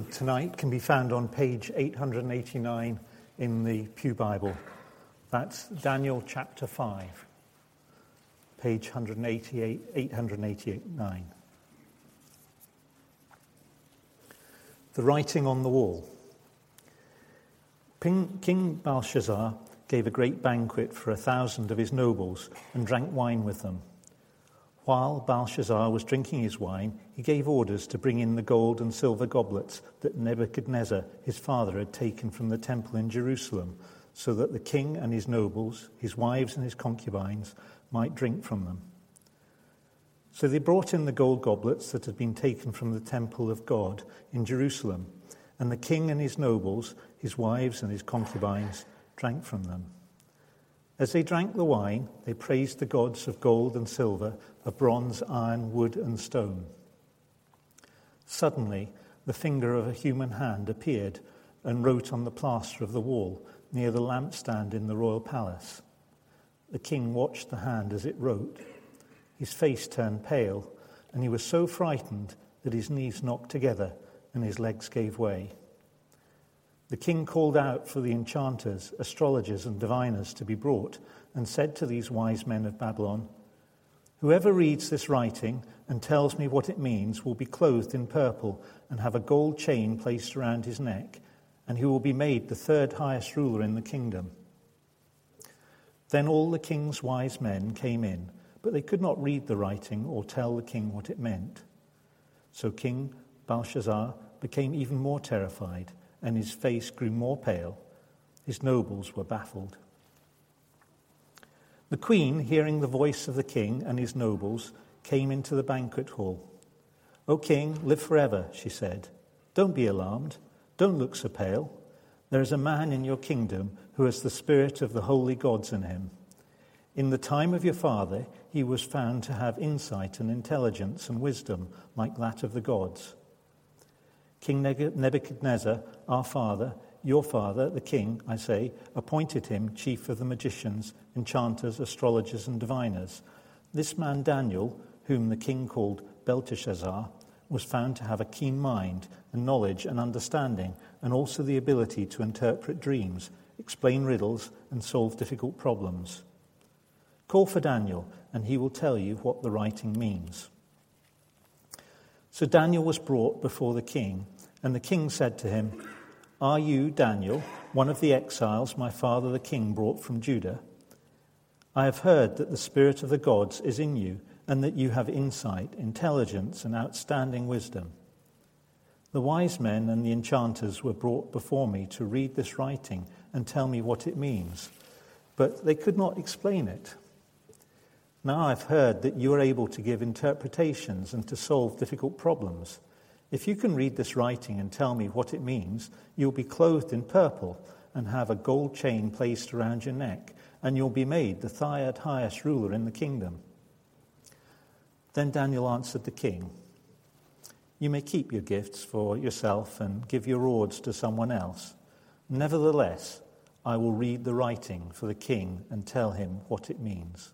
tonight can be found on page 889 in the Pew Bible. That's Daniel chapter 5, page 889. The writing on the wall. King Belshazzar gave a great banquet for 1,000 of his nobles and drank wine with them. While Belshazzar was drinking his wine, he gave orders to bring in the gold and silver goblets that Nebuchadnezzar, his father, had taken from the temple in Jerusalem, so that the king and his nobles, his wives and his concubines, might drink from them. So they brought in the gold goblets that had been taken from the temple of God in Jerusalem, and the king and his nobles, his wives and his concubines, drank from them. As they drank the wine, they praised the gods of gold and silver, of bronze, iron, wood, and stone. Suddenly, the finger of a human hand appeared and wrote on the plaster of the wall near the lampstand in the royal palace. The king watched the hand as it wrote. His face turned pale, and he was so frightened that his knees knocked together and his legs gave way. The king called out for the enchanters, astrologers, and diviners to be brought, and said to these wise men of Babylon, "Whoever reads this writing and tells me what it means will be clothed in purple and have a gold chain placed around his neck, and he will be made the third highest ruler in the kingdom." Then all the king's wise men came in, but they could not read the writing or tell the king what it meant. So King Belshazzar became even more terrified, and his face grew more pale. His nobles were baffled. The queen, hearing the voice of the king and his nobles, came into the banquet hall. "O king, live forever," she said. "Don't be alarmed. Don't look so pale. There is a man in your kingdom who has the spirit of the holy gods in him. In the time of your father, he was found to have insight and intelligence and wisdom like that of the gods. King Nebuchadnezzar, our father, your father, the king, I say, appointed him chief of the magicians, enchanters, astrologers, and diviners. This man Daniel, whom the king called Belteshazzar, was found to have a keen mind and knowledge and understanding, and also the ability to interpret dreams, explain riddles, and solve difficult problems. Call for Daniel, and he will tell you what the writing means." So Daniel was brought before the king, and the king said to him, "Are you, Daniel, one of the exiles my father the king brought from Judah? I have heard that the spirit of the gods is in you, and that you have insight, intelligence, and outstanding wisdom. The wise men and the enchanters were brought before me to read this writing and tell me what it means, but they could not explain it. Now I've heard that you are able to give interpretations and to solve difficult problems. If you can read this writing and tell me what it means, you'll be clothed in purple and have a gold chain placed around your neck, and you'll be made the third highest ruler in the kingdom." Then Daniel answered the king, "You may keep your gifts for yourself and give your rewards to someone else. Nevertheless, I will read the writing for the king and tell him what it means.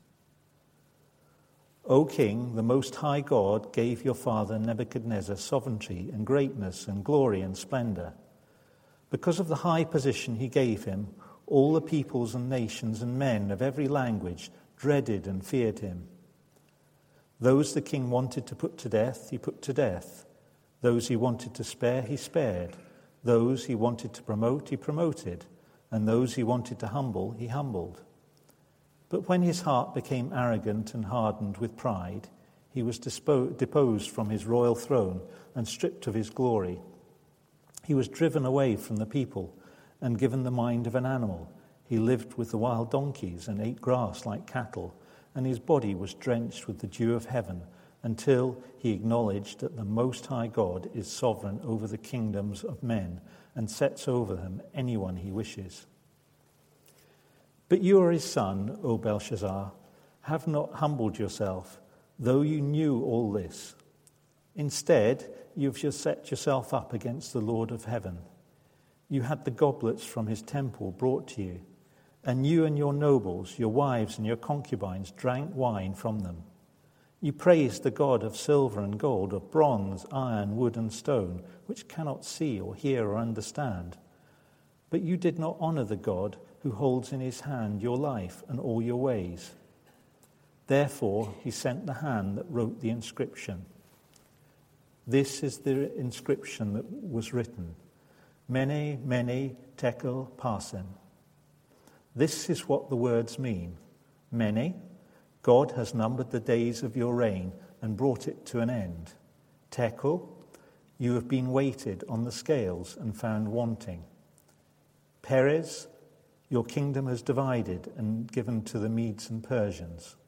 O king, the Most High God gave your father Nebuchadnezzar sovereignty and greatness and glory and splendor. Because of the high position he gave him, all the peoples and nations and men of every language dreaded and feared him. Those the king wanted to put to death, he put to death. Those he wanted to spare, he spared. Those he wanted to promote, he promoted. And those he wanted to humble, he humbled. But when his heart became arrogant and hardened with pride, he was deposed from his royal throne and stripped of his glory. He was driven away from the people and given the mind of an animal. He lived with the wild donkeys and ate grass like cattle, and his body was drenched with the dew of heaven until he acknowledged that the Most High God is sovereign over the kingdoms of men and sets over them anyone he wishes. But you are his son, O Belshazzar, have not humbled yourself, though you knew all this. Instead, you have just set yourself up against the Lord of heaven. You had the goblets from his temple brought to you, and you and your nobles, your wives and your concubines drank wine from them. You praised the God of silver and gold, of bronze, iron, wood, and stone, which cannot see or hear or understand. But you did not honor the God who holds in his hand your life and all your ways. Therefore, he sent the hand that wrote the inscription. This is the inscription that was written: Mene, Mene, Tekel, Parsin. This is what the words mean. Mene, God has numbered the days of your reign and brought it to an end. Tekel, you have been weighted on the scales and found wanting. Peres, your kingdom has divided and given to the Medes and Persians.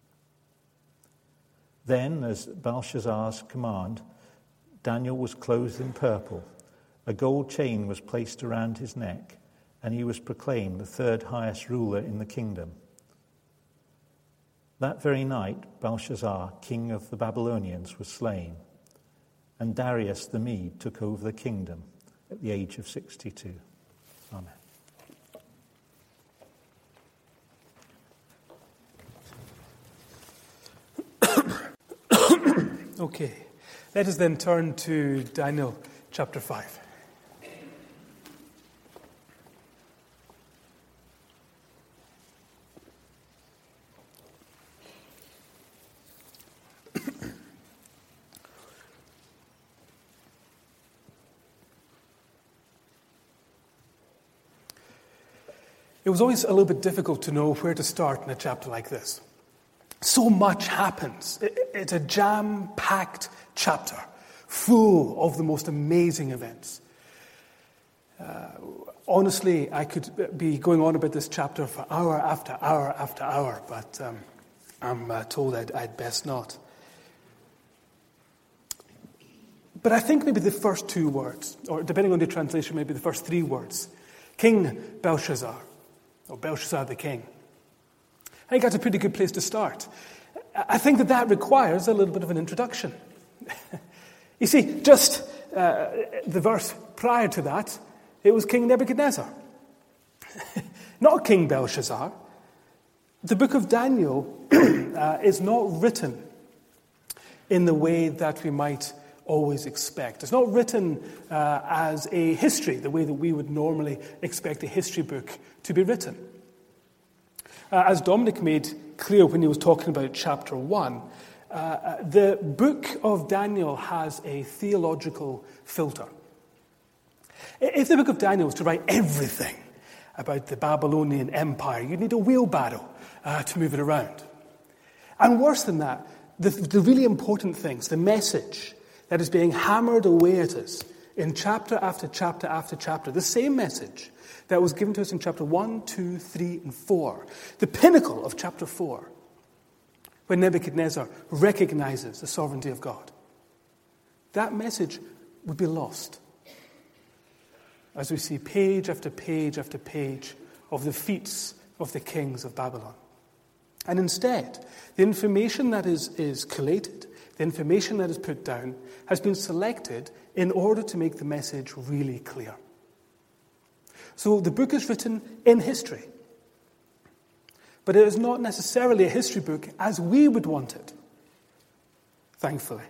Then, as Belshazzar's command, Daniel was clothed in purple. A gold chain was placed around his neck, and he was proclaimed the third highest ruler in the kingdom. That very night, Belshazzar, king of the Babylonians, was slain, and Darius the Mede took over the kingdom at the age of 62. Amen. Okay, let us then turn to Daniel chapter 5. It was always a little bit difficult to know where to start in a chapter like this. So much happens. It's a jam-packed chapter, full of the most amazing events. Honestly, I could be going on about this chapter for hour after hour after hour, but I'm told I'd best not. But I think maybe the first two words, or depending on the translation, maybe the first three words, King Belshazzar, or Belshazzar the king. I think that's a pretty good place to start. I think that requires a little bit of an introduction. You see, just the verse prior to that, it was King Nebuchadnezzar. Not King Belshazzar. The book of Daniel is not written in the way that we might always expect. It's not written as a history, the way that we would normally expect a history book to be written. As Dominic made clear when he was talking about chapter 1, the book of Daniel has a theological filter. If the book of Daniel was to write everything about the Babylonian Empire, you'd need a wheelbarrow to move it around. And worse than that, the really important things, the message that is being hammered away at us in chapter after chapter after chapter, the same message that was given to us in chapter 1, 2, 3, and 4. The pinnacle of chapter 4, when Nebuchadnezzar recognizes the sovereignty of God. That message would be lost as we see page after page after page of the feats of the kings of Babylon. And instead, the information that is collated, the information that is put down, has been selected in order to make the message really clear. So the book is written in history. But it is not necessarily a history book as we would want it, thankfully.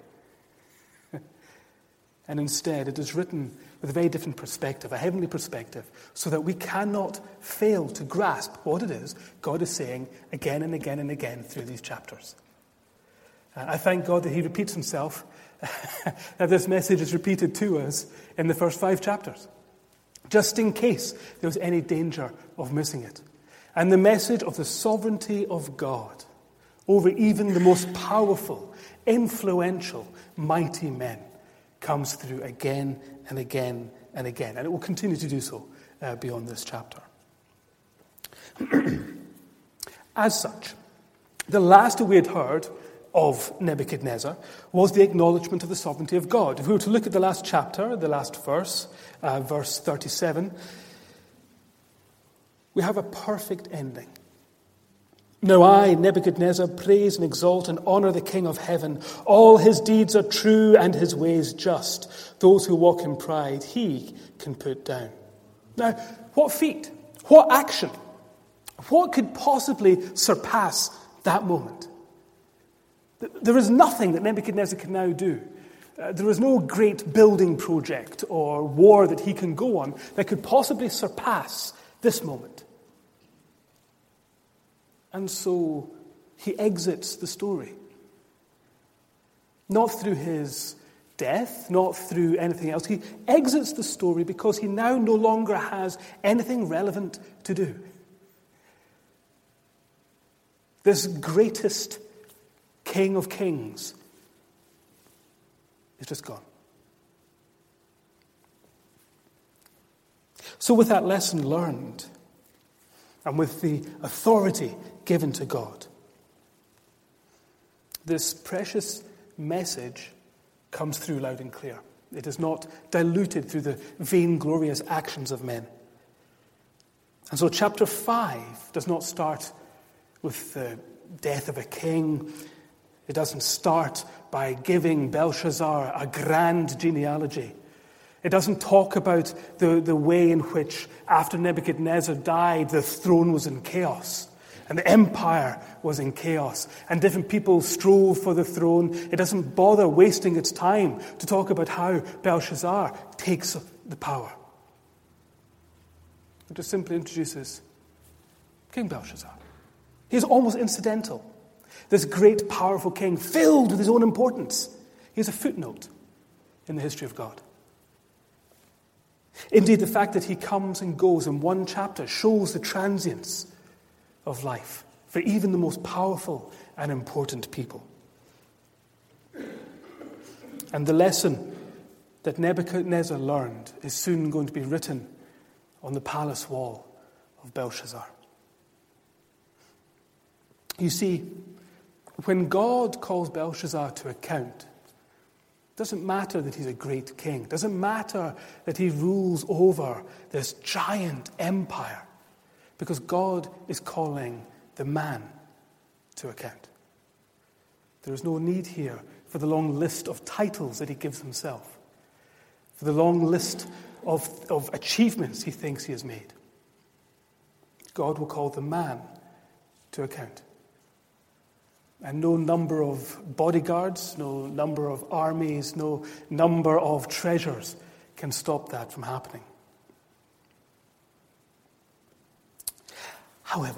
And instead, it is written with a very different perspective, a heavenly perspective, so that we cannot fail to grasp what it is God is saying again and again and again through these chapters. I thank God that he repeats himself, that this message is repeated to us in the first 5 chapters, just in case there was any danger of missing it. And the message of the sovereignty of God over even the most powerful, influential, mighty men comes through again and again and again. And it will continue to do so beyond this chapter. As such, the last we had heard of Nebuchadnezzar was the acknowledgement of the sovereignty of God. If we were to look at the last chapter, the last verse, verse 37, we have a perfect ending. Now I, Nebuchadnezzar, praise and exalt and honor the King of heaven. All his deeds are true and his ways just. Those who walk in pride, he can put down. Now, what feat? What action? What could possibly surpass that moment? There is nothing that Nebuchadnezzar can now do. There is no great building project or war that he can go on that could possibly surpass this moment. And so he exits the story. Not through his death, not through anything else. He exits the story because he now no longer has anything relevant to do. This greatest King of Kings is just gone. So with that lesson learned, and with the authority given to God, this precious message comes through loud and clear. It is not diluted through the vainglorious actions of men. And so chapter 5 does not start with the death of a king. It doesn't start by giving Belshazzar a grand genealogy. It doesn't talk about the way in which, after Nebuchadnezzar died, the throne was in chaos and the empire was in chaos and different people strove for the throne. It doesn't bother wasting its time to talk about how Belshazzar takes the power. It just simply introduces King Belshazzar. He's almost incidental. This great, powerful king, filled with his own importance. He's a footnote in the history of God. Indeed, the fact that he comes and goes in one chapter shows the transience of life for even the most powerful and important people. And the lesson that Nebuchadnezzar learned is soon going to be written on the palace wall of Belshazzar. You see, when God calls Belshazzar to account, it doesn't matter that he's a great king. It doesn't matter that he rules over this giant empire, because God is calling the man to account. There is no need here for the long list of titles that he gives himself, for the long list of achievements he thinks he has made. God will call the man to account. And no number of bodyguards, no number of armies, no number of treasures can stop that from happening. However,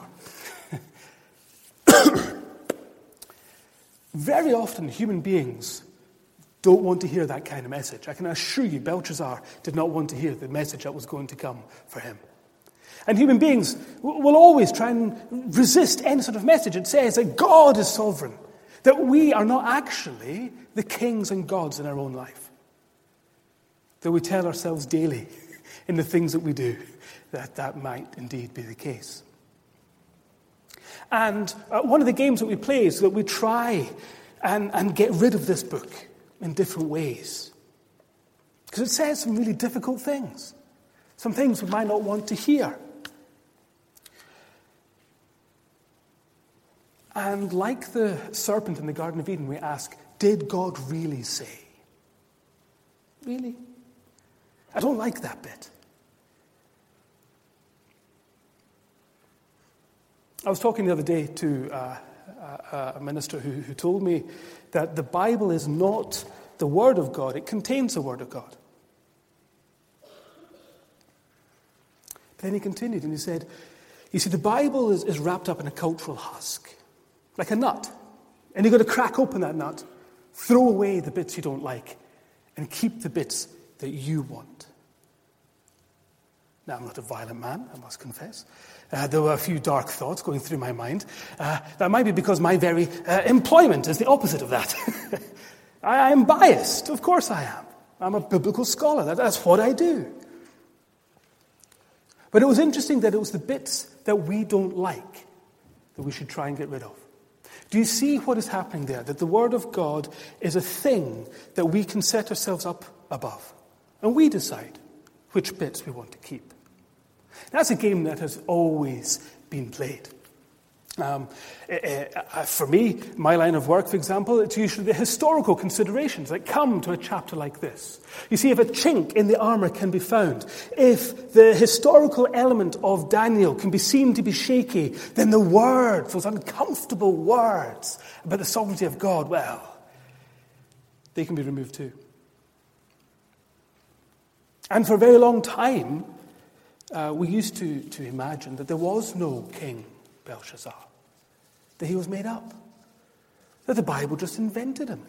very often human beings don't want to hear that kind of message. I can assure you Belshazzar did not want to hear the message that was going to come for him. And human beings will always try and resist any sort of message that says that God is sovereign, that we are not actually the kings and gods in our own life, that we tell ourselves daily in the things that we do that might indeed be the case. And one of the games that we play is that we try and get rid of this book in different ways, because it says some really difficult things, some things we might not want to hear. And like the serpent in the Garden of Eden, we ask, did God really say? Really? I don't like that bit. I was talking the other day to a minister who told me that the Bible is not the Word of God. It contains the Word of God. But then he continued and he said, you see, the Bible is wrapped up in a cultural husk, like a nut. And you've got to crack open that nut, throw away the bits you don't like, and keep the bits that you want. Now, I'm not a violent man, I must confess. There were a few dark thoughts going through my mind. That might be because my very employment is the opposite of that. I am biased. Of course I am. I'm a biblical scholar. That's what I do. But it was interesting that it was the bits that we don't like that we should try and get rid of. Do you see what is happening there? That the Word of God is a thing that we can set ourselves up above. And we decide which bits we want to keep. That's a game that has always been played. For me, my line of work, for example, it's usually the historical considerations that come to a chapter like this. You see, if a chink in the armor can be found, if the historical element of Daniel can be seen to be shaky, then the words, those uncomfortable words about the sovereignty of God, well, they can be removed too. And for a very long time, we used to imagine that there was no King Belshazzar, that he was made up, that the Bible just invented him.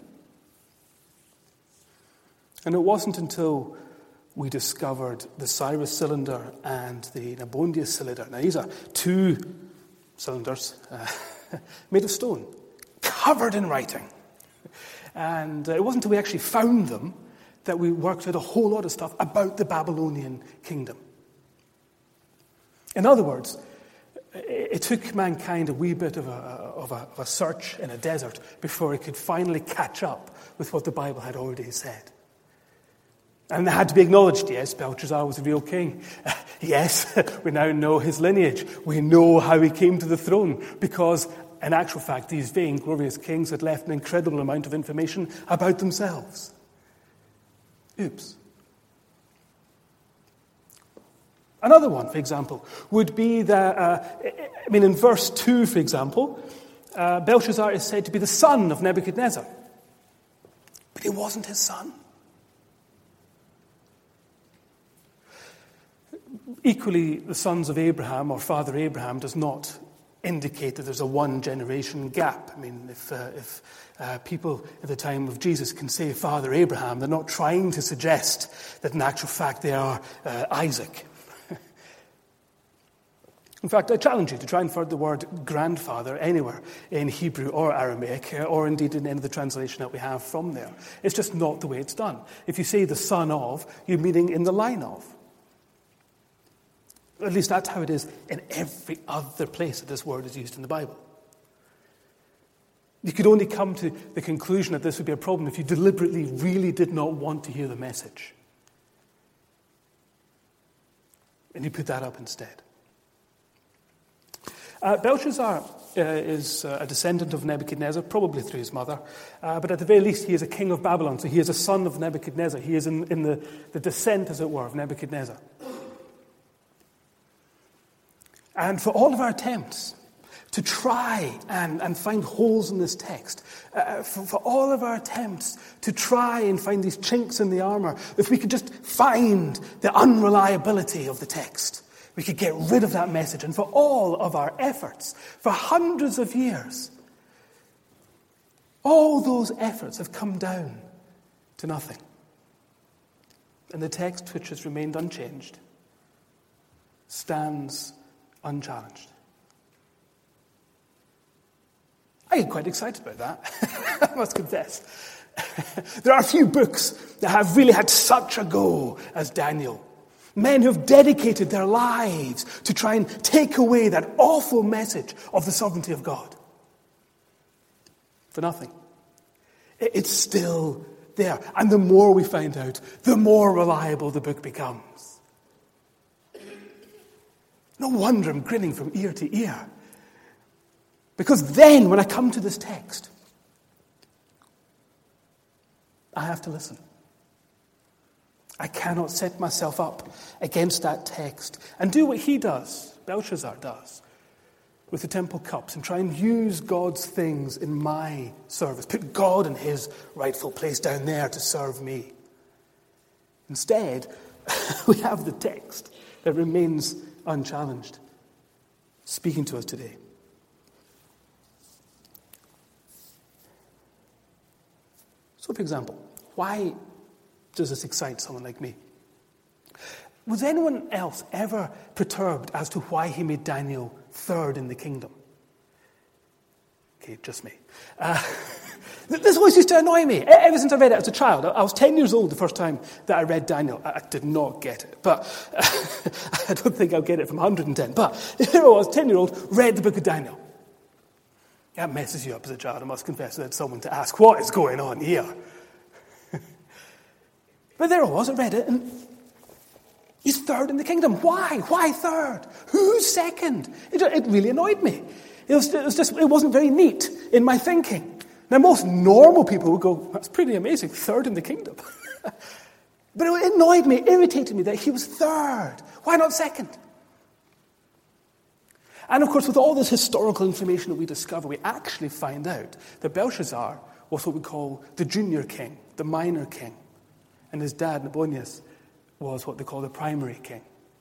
And it wasn't until we discovered the Cyrus cylinder and the Nabonidus cylinder. Now, these are two cylinders made of stone, covered in writing. And it wasn't until we actually found them that we worked out a whole lot of stuff about the Babylonian kingdom. In other words, it took mankind a wee bit of a search in a desert before it could finally catch up with what the Bible had already said. And it had to be acknowledged, yes, Belshazzar was a real king. Yes, we now know his lineage. We know how he came to the throne because, in actual fact, these vain, glorious kings had left an incredible amount of information about themselves. Oops. Another one, for example, would be that, in verse 2, for example, Belshazzar is said to be the son of Nebuchadnezzar. But he wasn't his son. Equally, the sons of Abraham, or Father Abraham, does not indicate that there's a one-generation gap. If people at the time of Jesus can say Father Abraham, they're not trying to suggest that in actual fact they are Isaac. In fact, I challenge you to try and find the word grandfather anywhere in Hebrew or Aramaic, or indeed in any of the translation that we have from there. It's just not the way it's done. If you say the son of, you're meaning in the line of. At least that's how it is in every other place that this word is used in the Bible. You could only come to the conclusion that this would be a problem if you deliberately really did not want to hear the message. And you put that up instead. Belshazzar is a descendant of Nebuchadnezzar, probably through his mother. But at the very least, he is a king of Babylon, so he is a son of Nebuchadnezzar. He is in the descent, as it were, of Nebuchadnezzar. And for all of our attempts to try and find holes in this text, for all of our attempts to try and find these chinks in the armor, if we could just find the unreliability of the text, we could get rid of that message. And for all of our efforts, for hundreds of years, all those efforts have come down to nothing. And the text, which has remained unchanged, stands unchallenged. I get quite excited about that, I must confess. There are a few books that have really had such a go as Daniel. Men who have dedicated their lives to try and take away that awful message of the sovereignty of God. For nothing. It's still there. And the more we find out, the more reliable the book becomes. No wonder I'm grinning from ear to ear. Because then, when I come to this text, I have to listen. I cannot set myself up against that text and do what he does, Belshazzar does, with the temple cups and try and use God's things in my service. Put God in his rightful place down there to serve me. Instead, we have the text that remains unchallenged, speaking to us today. So, for example, why does this excite someone like me? Was anyone else ever perturbed as to why he made Daniel third in the kingdom? Okay, just me. This always used to annoy me. Ever since I read it as a child. I was 10 years old the first time that I read Daniel. I did not get it, but I don't think I'll get it from 110. But here I was, 10-year-old, read the book of Daniel. That messes you up as a child, I must confess. I had someone to ask, what is going on here? But there I was, I read it, and he's third in the kingdom. Why? Why third? Who's second? It really annoyed me. It wasn't very neat in my thinking. Now, most normal people would go, that's pretty amazing, third in the kingdom. But it annoyed me, irritated me that he was third. Why not second? And of course, with all this historical information that we discover, we actually find out that Belshazzar was what we call the junior king, the minor king. And his dad, Nabonidus, was what they call the primary king.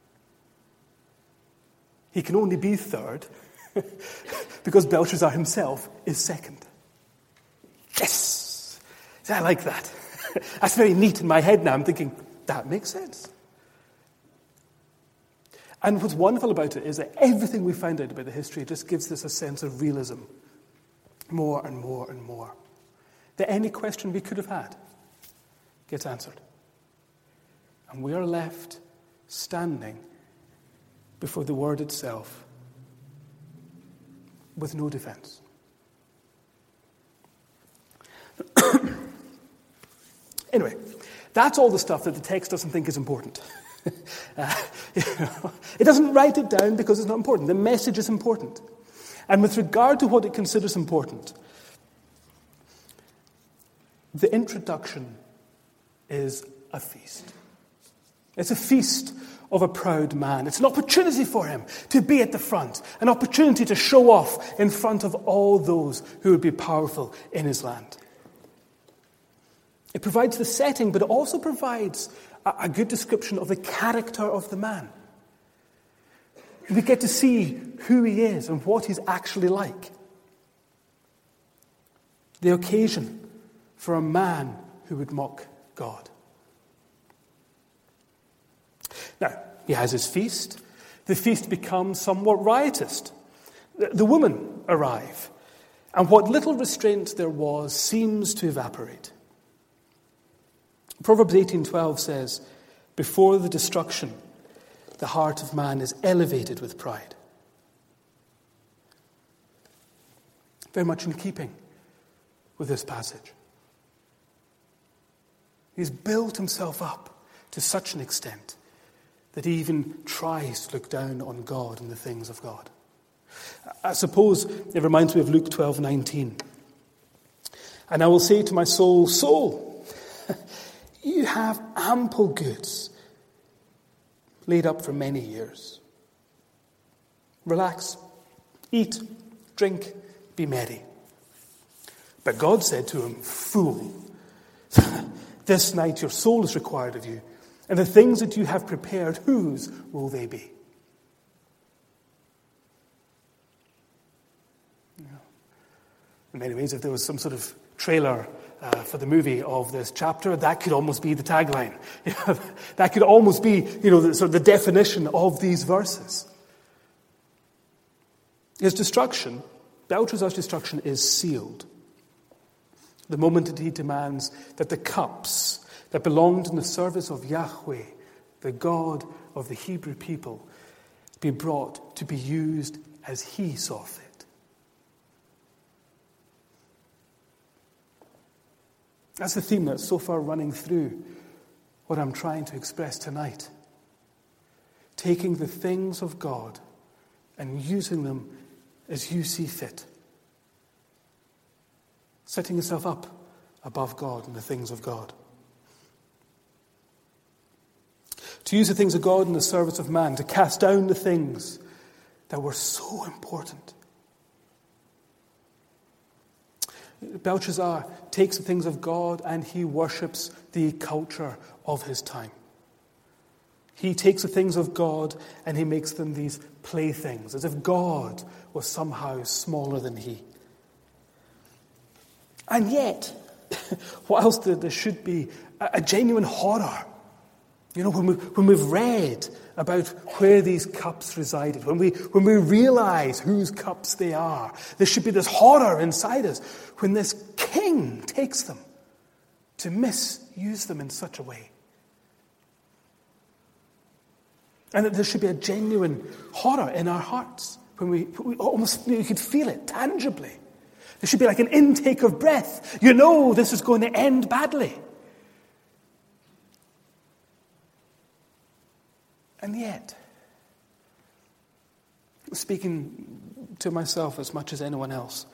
He can only be third because Belshazzar himself is second. Yes! I like that. That's very neat in my head now. I'm thinking, that makes sense. And what's wonderful about it is that everything we find out about the history just gives us a sense of realism. More and more and more. That any question we could have had gets answered. And we are left standing before the word itself with no defense. Anyway, that's all the stuff that the text doesn't think is important. It doesn't write it down because it's not important. The message is important. And with regard to what it considers important, the introduction is a feast. It's a feast of a proud man. It's an opportunity for him to be at the front, an opportunity to show off in front of all those who would be powerful in his land. It provides the setting, but it also provides a good description of the character of the man. We get to see who he is and what he's actually like. The occasion for a man who would mock God. Now, he has his feast. The feast becomes somewhat riotous. The women arrive, and what little restraint there was seems to evaporate. Proverbs 18:12 says, "Before the destruction, the heart of man is elevated with pride." Very much in keeping with this passage. He's built himself up to such an extent that he even tries to look down on God and the things of God. I suppose it reminds me of Luke 12:19. "And I will say to my soul, soul, you have ample goods laid up for many years. Relax, eat, drink, be merry." But God said to him, "Fool, this night your soul is required of you, and the things that you have prepared, whose will they be?" In many ways, if there was some sort of trailer for the movie of this chapter, that could almost be the tagline. That could almost be, the definition of these verses. His destruction, Belshazzar's destruction, is sealed. The moment that he demands that the cups that belonged in the service of Yahweh, the God of the Hebrew people, be brought to be used as he saw fit. That's the theme that's so far running through what I'm trying to express tonight. Taking the things of God and using them as you see fit. Setting yourself up above God and the things of God. To use the things of God in the service of man, to cast down the things that were so important. Belshazzar takes the things of God and he worships the culture of his time. He takes the things of God and he makes them these playthings, as if God was somehow smaller than he. And yet, whilst there should be a genuine horror, when we've read about where these cups resided, when we realize whose cups they are, there should be this horror inside us when this king takes them to misuse them in such a way. And that there should be a genuine horror in our hearts when we almost, you could feel it tangibly. There should be like an intake of breath. This is going to end badly. And yet, speaking to myself as much as anyone else,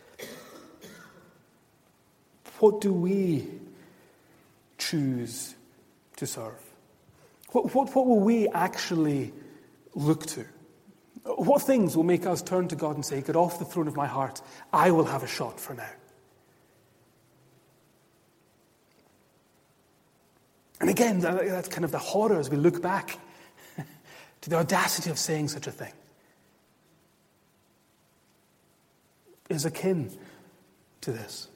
what do we choose to serve? What will we actually look to? What things will make us turn to God and say, get off the throne of my heart, I will have a shot for now? And again, that's kind of the horror as we look back to the audacity of saying such a thing. Is akin to this.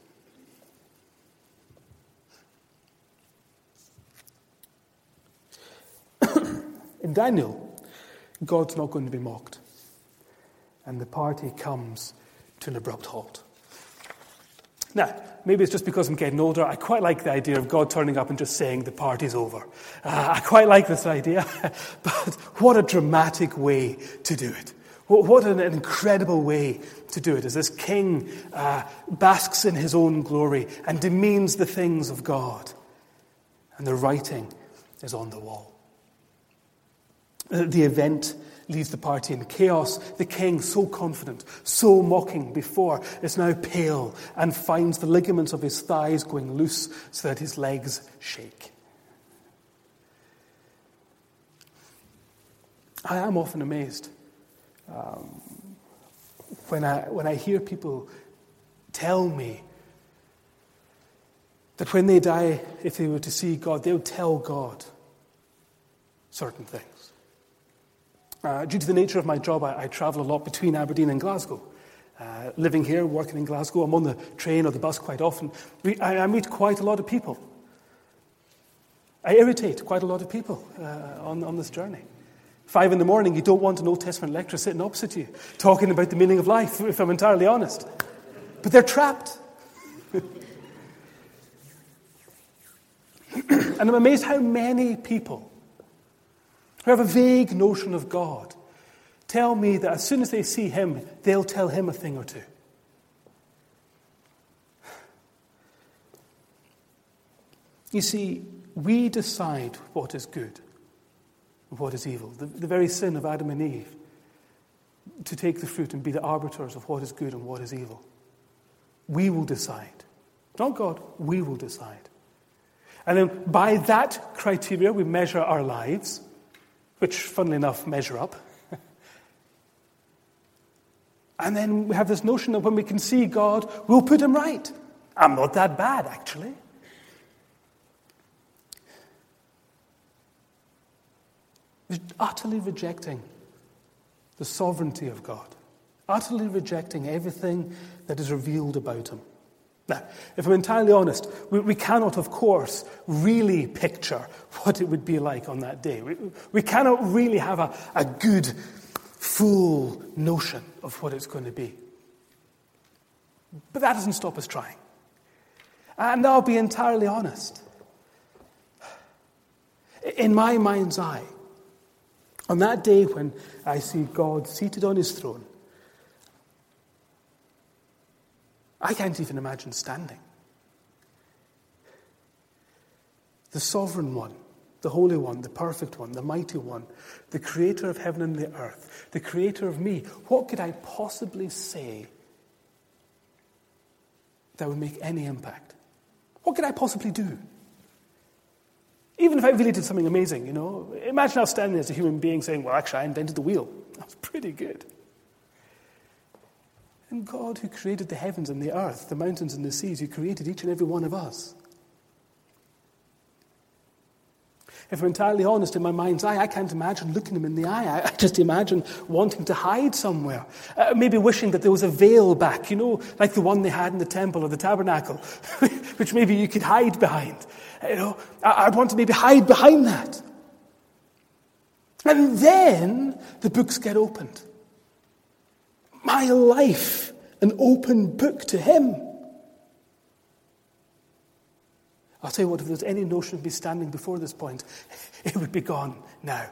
In Daniel, God's not going to be mocked. And the party comes to an abrupt halt. Now, maybe it's just because I'm getting older. I quite like the idea of God turning up and just saying the party's over. I quite like this idea. But what a dramatic way to do it. What an incredible way to do it, as this king basks in his own glory and demeans the things of God. And the writing is on the wall. The event leaves the party in chaos. The king, so confident, so mocking before, is now pale and finds the ligaments of his thighs going loose so that his legs shake. I am often amazed when I hear people tell me that when they die, if they were to see God, they would tell God certain things. Due to the nature of my job, I travel a lot between Aberdeen and Glasgow. Living here, working in Glasgow, I'm on the train or the bus quite often. I meet quite a lot of people. I irritate quite a lot of people on this journey. 5 a.m, you don't want an Old Testament lecturer sitting opposite you, talking about the meaning of life, if I'm entirely honest. But they're trapped. And I'm amazed how many people who have a vague notion of God tell me that as soon as they see him, they'll tell him a thing or two. You see, we decide what is good and what is evil. The very sin of Adam and Eve, to take the fruit and be the arbiters of what is good and what is evil. We will decide. Not God, we will decide. And then by that criteria, we measure our lives, which, funnily enough, measure up. And then we have this notion that when we can see God, we'll put him right. I'm not that bad, actually. Utterly rejecting the sovereignty of God. Utterly rejecting everything that is revealed about him. Now, if I'm entirely honest, we cannot, of course, really picture what it would be like on that day. We cannot really have a good, full notion of what it's going to be. But that doesn't stop us trying. And I'll be entirely honest. In my mind's eye, on that day when I see God seated on his throne, I can't even imagine standing. The sovereign one, the holy one, the perfect one, the mighty one, the creator of heaven and the earth, the creator of me. What could I possibly say that would make any impact? What could I possibly do? Even if I really did something amazing, Imagine I was standing as a human being saying, well, actually, I invented the wheel. That was pretty good. And God, who created the heavens and the earth, the mountains and the seas, who created each and every one of us. If I'm entirely honest, in my mind's eye, I can't imagine looking him in the eye. I just imagine wanting to hide somewhere. Maybe wishing that there was a veil back, like the one they had in the temple or the tabernacle, which maybe you could hide behind. I'd want to maybe hide behind that. And then the books get opened. My life, an open book to him. I'll tell you what, if there's any notion of me standing before this point, it would be gone now.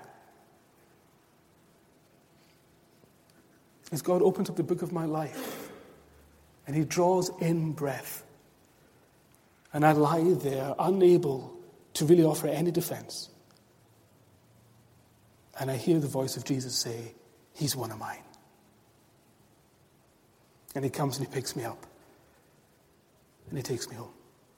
As God opens up the book of my life, and he draws in breath, and I lie there unable to really offer any defense, and I hear the voice of Jesus say, he's one of mine. And he comes and he picks me up. And he takes me home.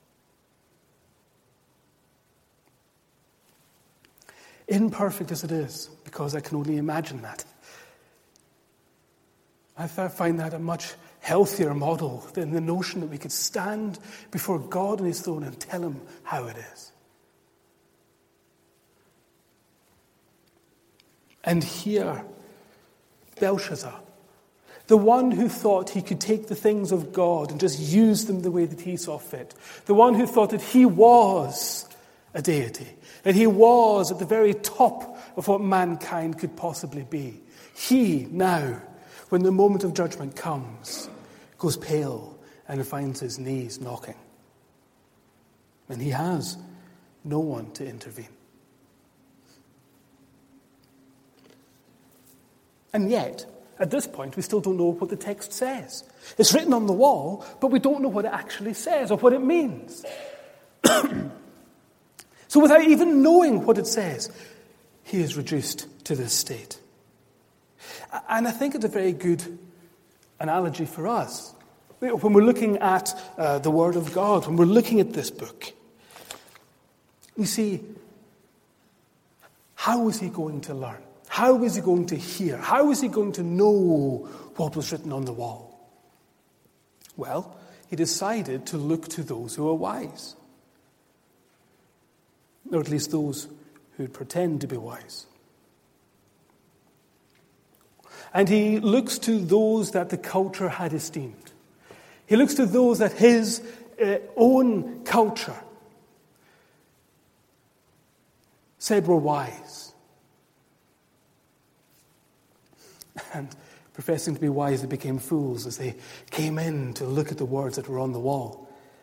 Imperfect as it is, because I can only imagine that, I find that a much healthier model than the notion that we could stand before God on his throne and tell him how it is. And here, Belshazzar, the one who thought he could take the things of God and just use them the way that he saw fit, the one who thought that he was a deity, that he was at the very top of what mankind could possibly be, he now, when the moment of judgment comes, goes pale and finds his knees knocking. And he has no one to intervene. And yet, at this point, we still don't know what the text says. It's written on the wall, but we don't know what it actually says or what it means. So without even knowing what it says, he is reduced to this state. And I think it's a very good analogy for us. When we're looking at the Word of God, when we're looking at this book, you see, how is he going to learn? How is he going to hear? How is he going to know what was written on the wall? Well, he decided to look to those who are wise. Or at least those who pretend to be wise. And he looks to those that the culture had esteemed. He looks to those that his own culture said were wise. And professing to be wise, they became fools as they came in to look at the words that were on the wall.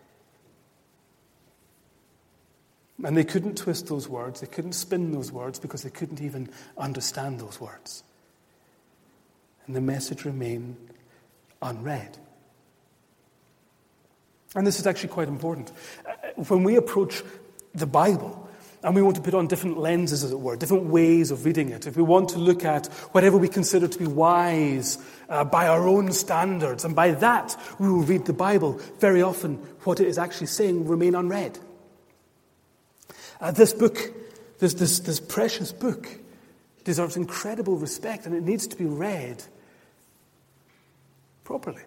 And they couldn't twist those words, they couldn't spin those words because they couldn't even understand those words. And the message remained unread. And this is actually quite important. When we approach the Bible, and we want to put on different lenses, as it were, different ways of reading it, if we want to look at whatever we consider to be wise by our own standards, and by that we will read the Bible, very often what it is actually saying will remain unread. This book, this precious book, deserves incredible respect, and it needs to be read properly.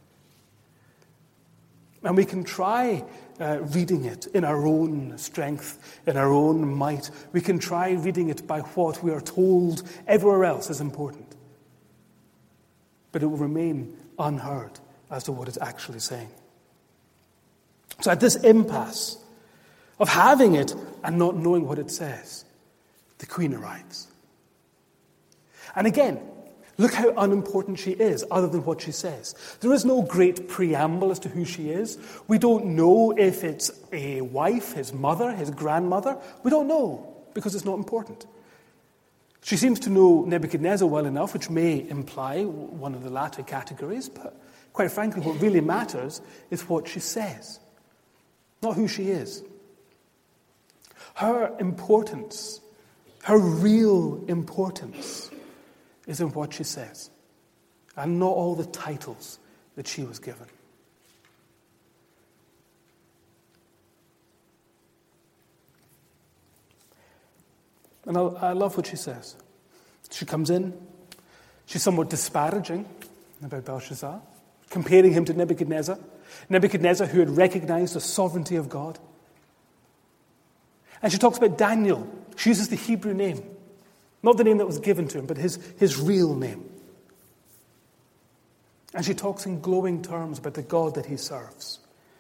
And we can try reading it in our own strength, in our own might. We can try reading it by what we are told everywhere else is important. But it will remain unheard as to what it's actually saying. So at this impasse of having it and not knowing what it says, the Queen arrives. And again, look how unimportant she is, other than what she says. There is no great preamble as to who she is. We don't know if it's a wife, his mother, his grandmother. We don't know, because it's not important. She seems to know Nebuchadnezzar well enough, which may imply one of the latter categories, but quite frankly, what really matters is what she says, not who she is. Her importance, her real importance, is in what she says, and not all the titles that she was given. And I love what she says. She comes in, she's somewhat disparaging about Belshazzar, comparing him to Nebuchadnezzar. Nebuchadnezzar, who had recognized the sovereignty of God. And she talks about Daniel. She uses the Hebrew name. Not the name that was given to him, but his real name. And she talks in glowing terms about the God that he serves.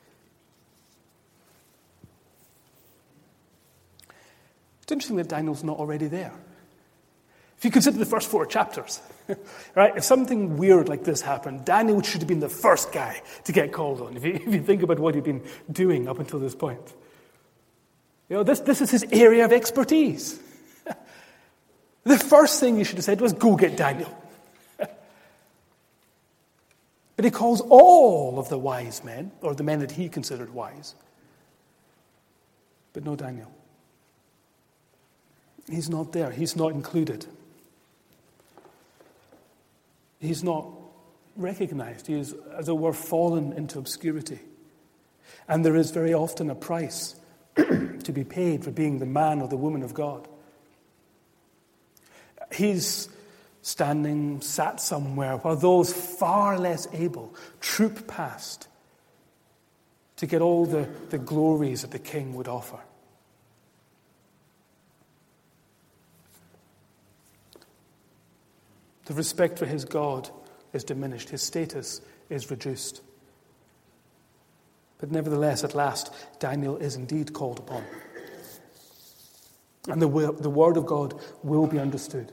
It's interesting that Daniel's not already there. If you consider the first 4 chapters, right? If something weird like this happened, Daniel should have been the first guy to get called on, if you think about what he'd been doing up until this point. You know, this is his area of expertise. The first thing he should have said was, go get Daniel. But he calls all of the wise men, or the men that he considered wise, but no Daniel. He's not there. He's not included. He's not recognized. He is, as it were, fallen into obscurity. And there is very often a price to be paid for being the man or the woman of God. He's sat somewhere while those far less able troop past to get all the glories that the king would offer. The respect for his God is diminished. His status is reduced. But nevertheless, at last, Daniel is indeed called upon. And the word of God will be understood.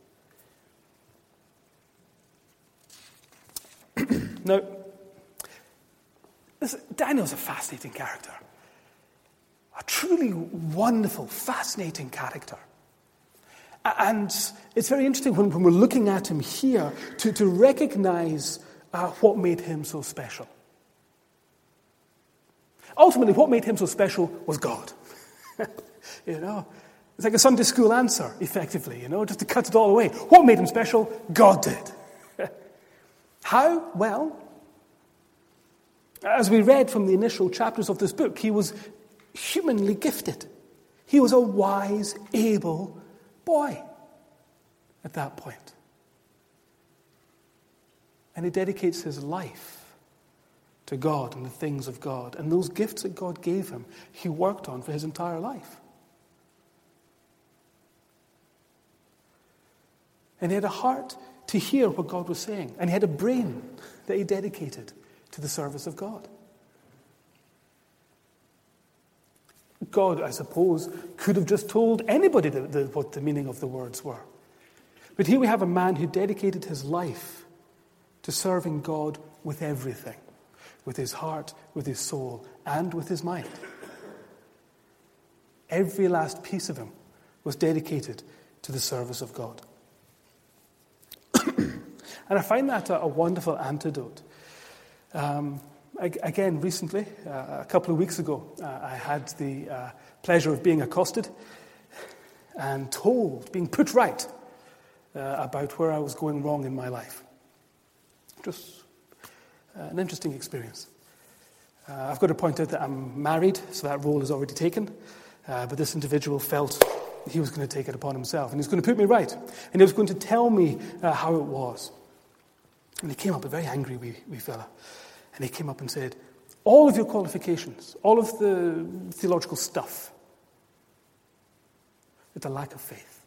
Now, Daniel's a fascinating character. A truly wonderful, fascinating character. And it's very interesting when we're looking at him here to recognize what made him so special. Ultimately, what made him so special was God. It's like a Sunday school answer, effectively, just to cut it all away. What made him special? God did. How? Well, as we read from the initial chapters of this book, he was humanly gifted. He was a wise, able boy at that point. And he dedicates his life to God and the things of God. And those gifts that God gave him, he worked on for his entire life. And he had a heart to hear what God was saying. And he had a brain that he dedicated to the service of God. God, I suppose, could have just told anybody what the meaning of the words were. But here we have a man who dedicated his life to serving God with everything. With his heart, with his soul, and with his mind. Every last piece of him was dedicated to the service of God. And I find that a wonderful antidote. Again, recently, a couple of weeks ago, I had the pleasure of being accosted and told, being put right about where I was going wrong in my life. Just an interesting experience. I've got to point out that I'm married, so that role is already taken. But this individual felt he was going to take it upon himself, and he was going to put me right, and he was going to tell me how it was. And he came up, a very angry wee fella, and he came up and said, all of your qualifications, all of the theological stuff, it's a lack of faith.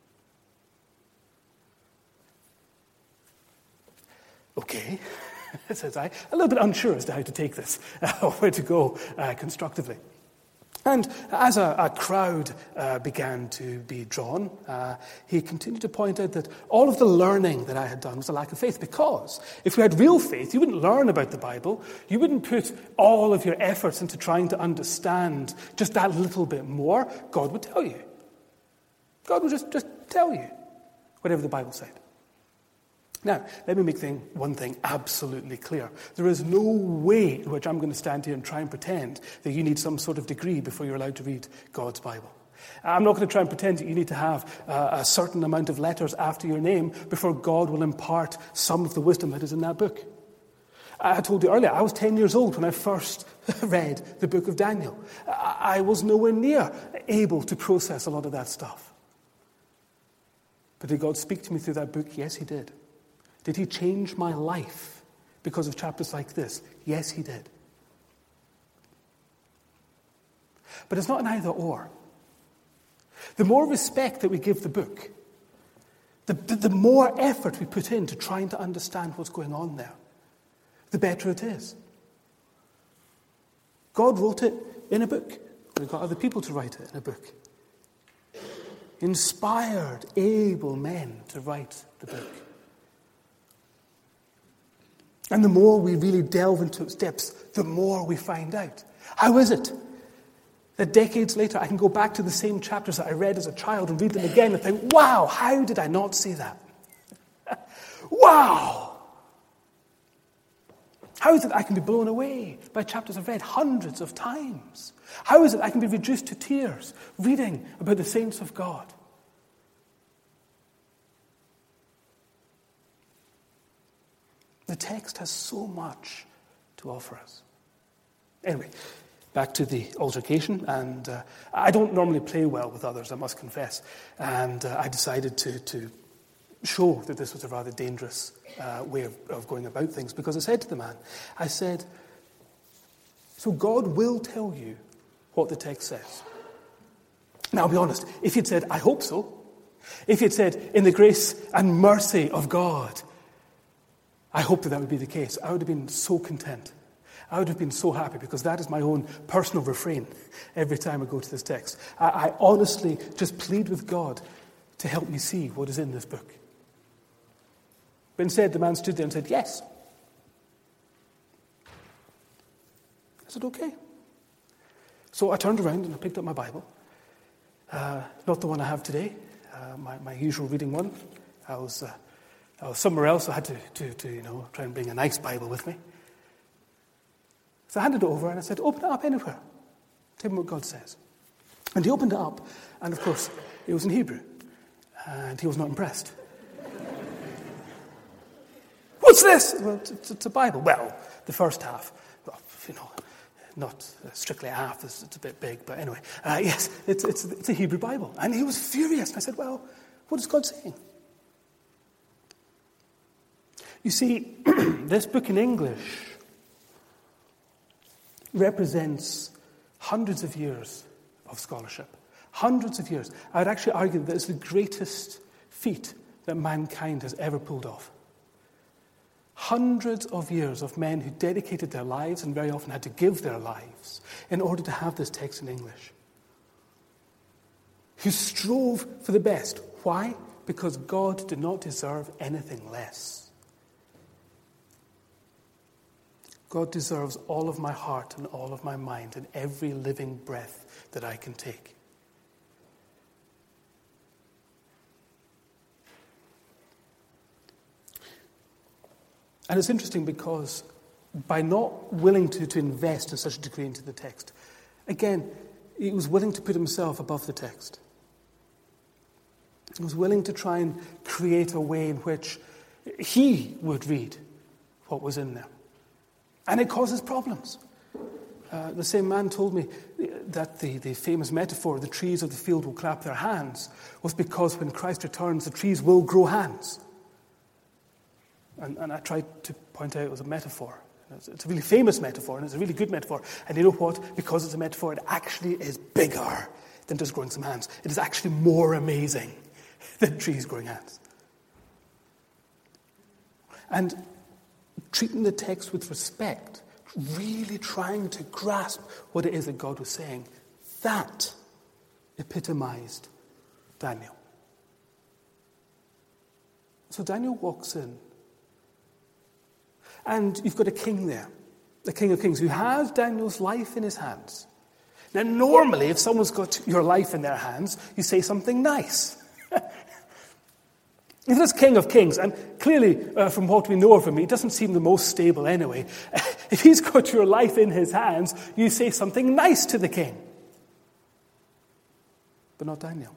Okay, says I, a little bit unsure as to how to take this, or where to go constructively. And as a crowd began to be drawn, he continued to point out that all of the learning that I had done was a lack of faith, because if you had real faith, you wouldn't learn about the Bible, you wouldn't put all of your efforts into trying to understand just that little bit more. God would tell you. God would just tell you whatever the Bible said. Now, let me make one thing absolutely clear. There is no way in which I'm going to stand here and try and pretend that you need some sort of degree before you're allowed to read God's Bible. I'm not going to try and pretend that you need to have a certain amount of letters after your name before God will impart some of the wisdom that is in that book. I told you earlier, I was 10 years old when I first read the book of Daniel. I was nowhere near able to process a lot of that stuff. But did God speak to me through that book? Yes, he did. Did he change my life because of chapters like this? Yes, he did. But it's not an either or. The more respect that we give the book, the more effort we put into trying to understand what's going on there, the better it is. God wrote it in a book. We've got other people to write it in a book. Inspired, able men to write the book. And the more we really delve into its depths, the more we find out. How is it that decades later I can go back to the same chapters that I read as a child and read them again and think, wow, how did I not see that? Wow! How is it I can be blown away by chapters I've read hundreds of times? How is it I can be reduced to tears reading about the saints of God? The text has so much to offer us. Anyway, back to the altercation, and I don't normally play well with others, I must confess, and I decided to show that this was a rather dangerous way of going about things, because I said to the man, I said, so God will tell you what the text says. Now, I'll be honest, if you'd said, I hope so, if you'd said, in the grace and mercy of God, I hope that would be the case, I would have been so content. I would have been so happy, because that is my own personal refrain every time I go to this text. I honestly just plead with God to help me see what is in this book. But instead, the man stood there and said, yes. I said, okay. So I turned around and I picked up my Bible. Not the one I have today, my usual reading one. I was somewhere else, so I had to try and bring a nice Bible with me. So I handed it over and I said, open it up anywhere. Tell me what God says. And he opened it up, and of course, it was in Hebrew. And he was not impressed. What's this? Well, it's a Bible. Well, the first half. Well, not strictly a half, it's a bit big, but anyway. Yes, it's a Hebrew Bible. And he was furious. And I said, well, what is God saying? You see, this book in English represents hundreds of years of scholarship. Hundreds of years. I would actually argue that it's the greatest feat that mankind has ever pulled off. Hundreds of years of men who dedicated their lives and very often had to give their lives in order to have this text in English. Who strove for the best. Why? Because God did not deserve anything less. God deserves all of my heart and all of my mind and every living breath that I can take. And it's interesting because by not willing to invest in such a degree into the text, again, he was willing to put himself above the text. He was willing to try and create a way in which he would read what was in there. And it causes problems. The same man told me that the famous metaphor, the trees of the field will clap their hands, was because when Christ returns, the trees will grow hands. And I tried to point out it was a metaphor. It's a really famous metaphor, and it's a really good metaphor. And you know what? Because it's a metaphor, it actually is bigger than just growing some hands. It is actually more amazing than trees growing hands. And treating the text with respect, really trying to grasp what it is that God was saying, that epitomized Daniel. So Daniel walks in, and you've got a king there, the King of Kings, who has Daniel's life in his hands. Now, normally, if someone's got your life in their hands, you say something nice. If this King of Kings, and clearly from what we know of him, he doesn't seem the most stable anyway. If he's got your life in his hands, you say something nice to the king. But not Daniel.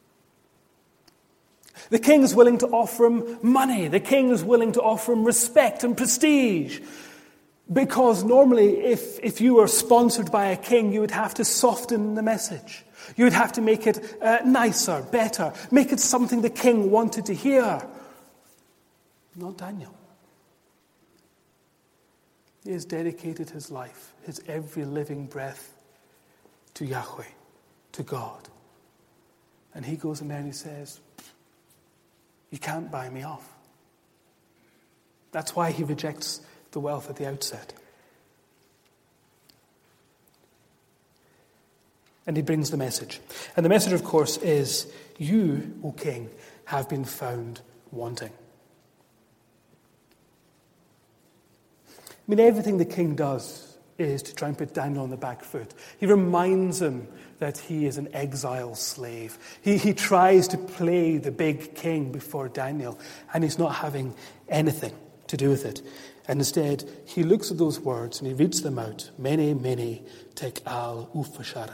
The king is willing to offer him money. The king is willing to offer him respect and prestige. Because normally, if you were sponsored by a king, you would have to soften the message. You would have to make it nicer, better. Make it something the king wanted to hear. Not Daniel. He has dedicated his life, his every living breath, to Yahweh, to God. And he goes in there and he says, you can't buy me off. That's why he rejects the wealth at the outset. And he brings the message. And the message, of course, is, you, O king, have been found wanting. I mean, everything the king does is to try and put Daniel on the back foot. He reminds him that he is an exile slave. He tries to play the big king before Daniel, and he's not having anything to do with it. And instead, he looks at those words and he reads them out. Mene, mene, tekel upharsin.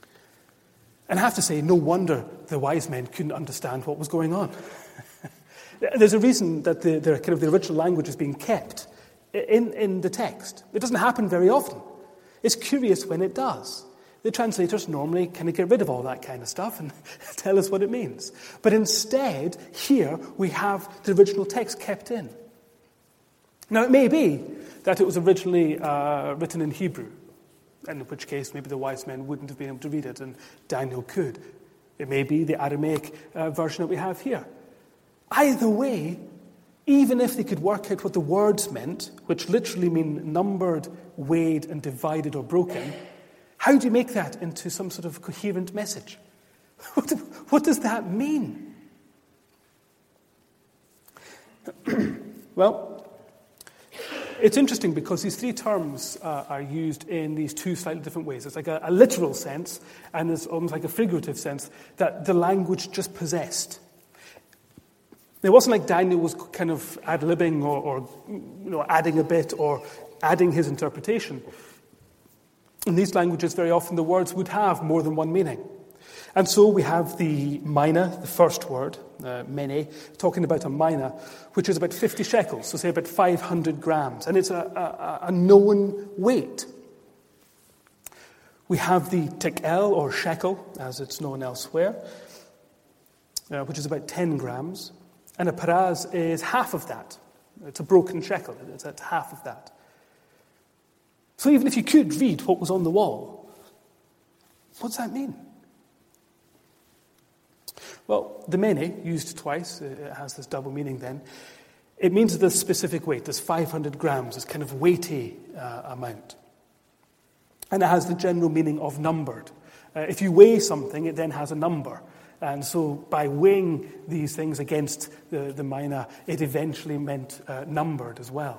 And I have to say, no wonder the wise men couldn't understand what was going on. There's a reason that the original language is being kept in the text. It doesn't happen very often. It's curious when it does. The translators normally kind of get rid of all that kind of stuff and tell us what it means. But instead, here we have the original text kept in. Now, it may be that it was originally written in Hebrew, in which case maybe the wise men wouldn't have been able to read it, and Daniel could. It may be the Aramaic version that we have here. Either way, even if they could work out what the words meant, which literally mean numbered, weighed, and divided or broken, how do you make that into some sort of coherent message? What does that mean? Well, it's interesting because these three terms are used in these two slightly different ways. It's like a literal sense, and there's almost like a figurative sense that the language just possessed. It wasn't like Daniel was kind of ad-libbing or adding a bit or adding his interpretation. In these languages, very often the words would have more than one meaning. And so we have the mina, the first word, mene, talking about a mina, which is about 50 shekels, so say about 500 grams. And it's a known weight. We have the tekel, or shekel, as it's known elsewhere, which is about 10 grams. And a paraz is half of that. It's a broken shekel. It's at half of that. So even if you could read what was on the wall, what's that mean? Well, the mene, used twice, it has this double meaning then. It means this specific weight, this 500 grams, this kind of weighty amount. And it has the general meaning of numbered. If you weigh something, it then has a number. And so by weighing these things against the mina, it eventually meant numbered as well.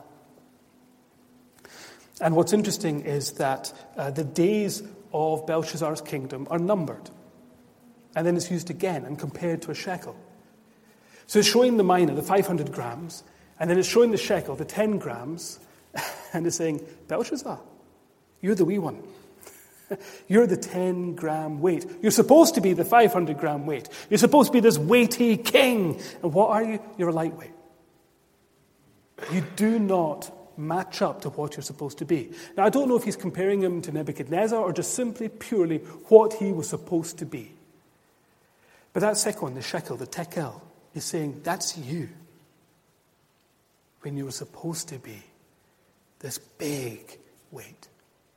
And what's interesting is that the days of Belshazzar's kingdom are numbered. And then it's used again and compared to a shekel. So it's showing the mina, the 500 grams, and then it's showing the shekel, the 10 grams, and it's saying, Belshazzar, you're the wee one. You're the 10-gram weight. You're supposed to be the 500-gram weight. You're supposed to be this weighty king. And what are you? You're a lightweight. You do not match up to what you're supposed to be. Now, I don't know if he's comparing him to Nebuchadnezzar or just simply purely what he was supposed to be. But that second one, the shekel, the tekel, is saying that's you when you were supposed to be this big weight.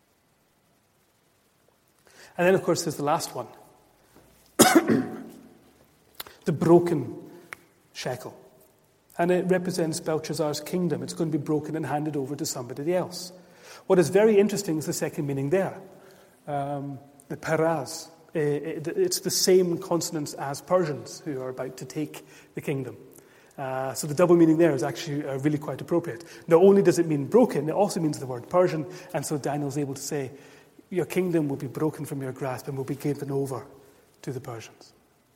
And then, of course, there's the last one. The broken shekel. And it represents Belshazzar's kingdom. It's going to be broken and handed over to somebody else. What is very interesting is the second meaning there. The paraz. It's the same consonants as Persians who are about to take the kingdom. So the double meaning there is actually really quite appropriate. Not only does it mean broken, it also means the word Persian. And so Daniel's able to say, your kingdom will be broken from your grasp and will be given over to the Persians.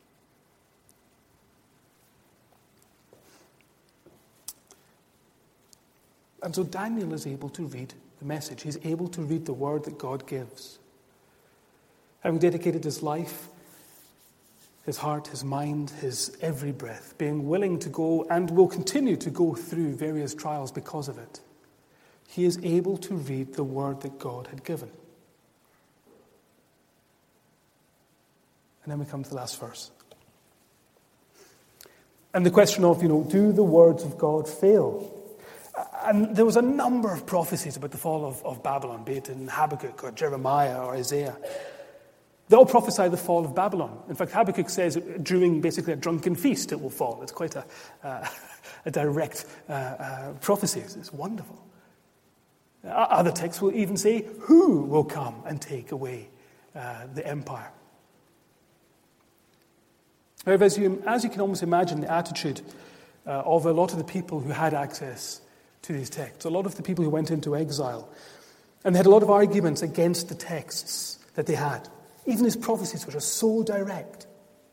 And so Daniel is able to read the message. He's able to read the word that God gives. Having dedicated his life, his heart, his mind, his every breath, being willing to go and will continue to go through various trials because of it, he is able to read the word that God had given. And then we come to the last verse. And the question of, do the words of God fail? And there was a number of prophecies about the fall of Babylon, be it in Habakkuk or Jeremiah or Isaiah. They all prophesy the fall of Babylon. In fact, Habakkuk says during basically a drunken feast it will fall. It's quite a direct prophecy. It's wonderful. Other texts will even say who will come and take away the empire. However, as you can almost imagine the attitude of a lot of the people who had access to these texts, a lot of the people who went into exile, and they had a lot of arguments against the texts that they had, even his prophecies, which are so direct.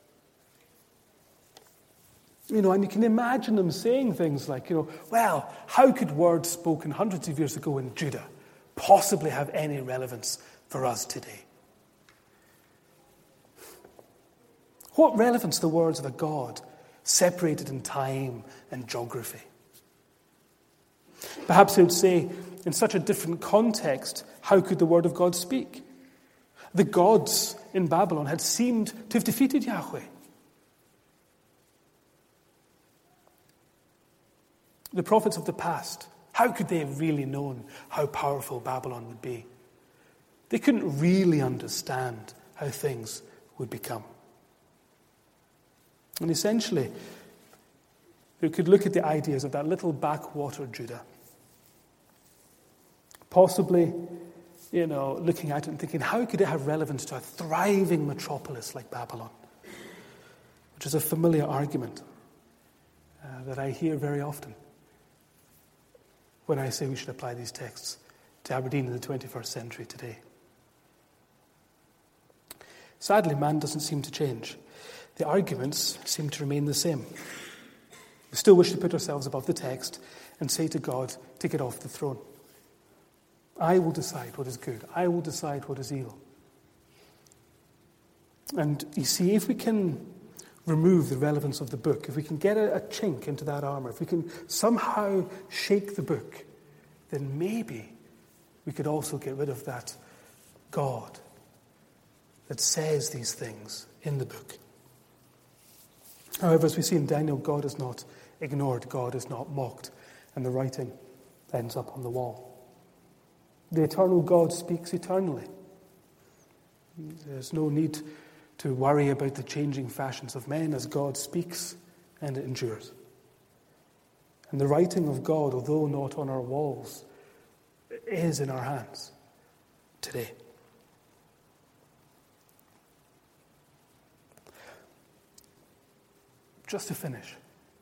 And you can imagine them saying things like, well, how could words spoken hundreds of years ago in Judah possibly have any relevance for us today? What relevance the words of a God separated in time and geography. Perhaps they would say, in such a different context, how could the word of God speak? The gods in Babylon had seemed to have defeated Yahweh. The prophets of the past, how could they have really known how powerful Babylon would be? They couldn't really understand how things would become. And essentially, they could look at the ideas of that little backwater Judah. Possibly, looking at it and thinking, how could it have relevance to a thriving metropolis like Babylon? Which is a familiar argument that I hear very often when I say we should apply these texts to Aberdeen in the 21st century today. Sadly, man doesn't seem to change. The arguments seem to remain the same. We still wish to put ourselves above the text and say to God to get off the throne. I will decide what is good. I will decide what is evil. And you see, if we can remove the relevance of the book, if we can get a chink into that armor, if we can somehow shake the book, then maybe we could also get rid of that God that says these things in the book. However, as we see in Daniel, God is not ignored, God is not mocked, and the writing ends up on the wall. The eternal God speaks eternally. There's no need to worry about the changing fashions of men as God speaks and it endures. And the writing of God, although not on our walls, is in our hands today. Just to finish,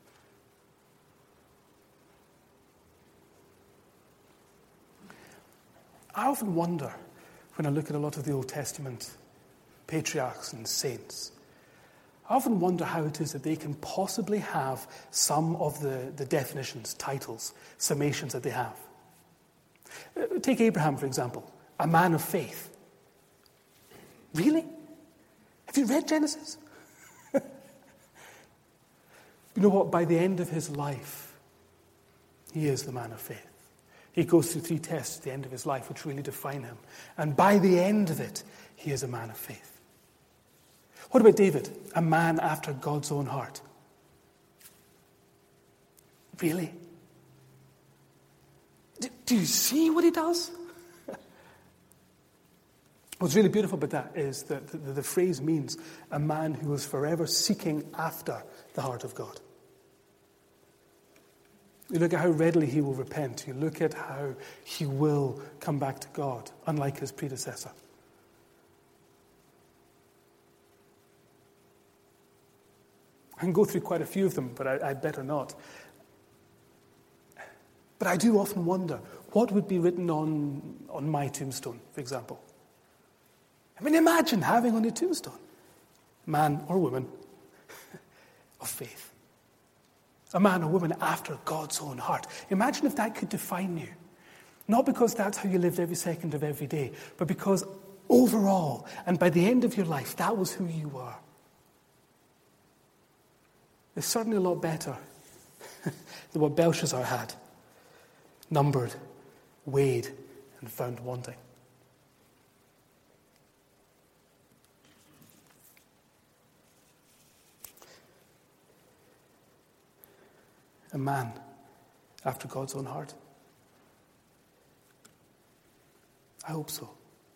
I often wonder when I look at a lot of the Old Testament patriarchs and saints, I often wonder how it is that they can possibly have some of the definitions, titles, summations that they have. Take Abraham, for example, a man of faith. Really? Have you read Genesis? You know what? By the end of his life, he is the man of faith. He goes through 3 tests at the end of his life which really define him. And by the end of it, he is a man of faith. What about David? A man after God's own heart. Really? Do you see what he does? What's really beautiful about that is that the phrase means a man who is forever seeking after the heart of God. You look at how readily he will repent. You look at how he will come back to God, unlike his predecessor. I can go through quite a few of them, but I'd better not. But I do often wonder, what would be written on my tombstone, for example? I mean, imagine having on your tombstone, man or woman of faith. A man or woman after God's own heart. Imagine if that could define you. Not because that's how you lived every second of every day, but because overall, and by the end of your life, that was who you were. It's certainly a lot better than what Belshazzar had. Numbered, weighed, and found wanting. A man after God's own heart. I hope so.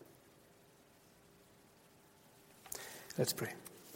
Let's pray.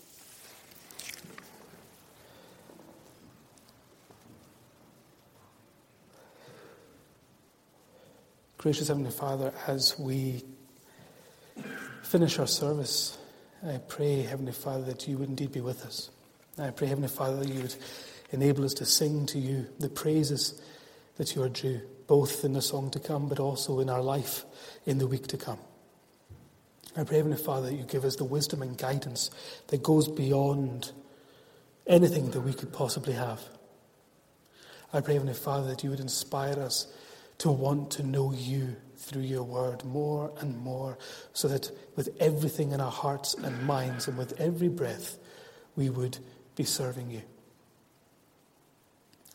Gracious Heavenly Father, as we finish our service, I pray, Heavenly Father, that you would indeed be with us. I pray, Heavenly Father, that you would enable us to sing to you the praises that you are due, both in the song to come, but also in our life in the week to come. I pray, Heavenly Father, that you give us the wisdom and guidance that goes beyond anything that we could possibly have. I pray, Heavenly Father, that you would inspire us to want to know you through your word more and more, so that with everything in our hearts and minds and with every breath, we would be serving you.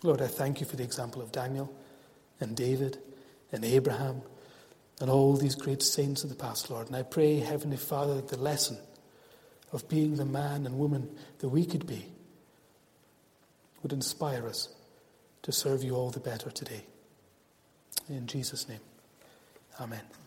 Lord, I thank you for the example of Daniel and David and Abraham and all these great saints of the past, Lord. And I pray, Heavenly Father, that the lesson of being the man and woman that we could be would inspire us to serve you all the better today. In Jesus' name, amen.